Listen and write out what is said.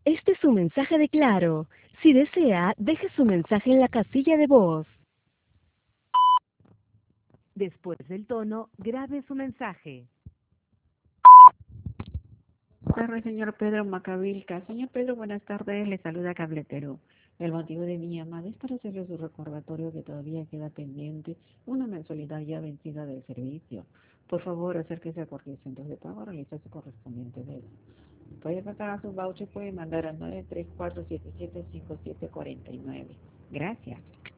Este es un mensaje de Claro. Si desea, deje su mensaje en la casilla de voz. Después del tono, grabe su mensaje. Buenas tardes, señor Pedro Macavilca. Señor Pedro, buenas tardes. Le saluda Cable Perú. El motivo de mi llamada es para hacerle su recordatorio que todavía queda pendiente una mensualidad ya vencida del servicio. Por favor, acérquese a cualquier centro de pago, realiza su correspondiente deuda. Puede pasar a su voucher, puede mandar a 934775749. Gracias.